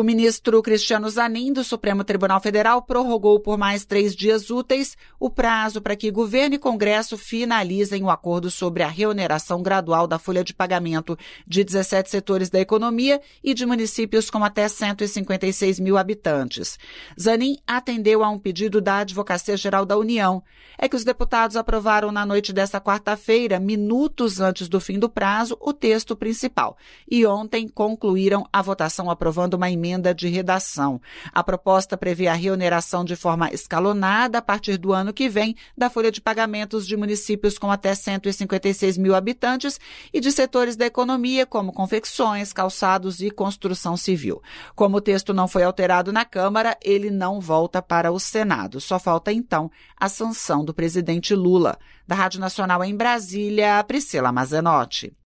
O ministro Cristiano Zanin, do Supremo Tribunal Federal, prorrogou por mais 3 dias úteis o prazo para que governo e Congresso finalizem o acordo sobre a reoneração gradual da folha de pagamento de 17 setores da economia e de municípios com até 156 mil habitantes. Zanin atendeu a um pedido da Advocacia Geral da União. É que os deputados aprovaram na noite desta quarta-feira, minutos antes do fim do prazo, o texto principal. E ontem concluíram a votação aprovando uma emenda de redação. A proposta prevê a reoneração de forma escalonada a partir do ano que vem da folha de pagamentos de municípios com até 156 mil habitantes e de setores da economia como confecções, calçados e construção civil. Como o texto não foi alterado na Câmara, ele não volta para o Senado. Só falta, então, a sanção do presidente Lula. Da Rádio Nacional em Brasília, Priscila Mazenotti.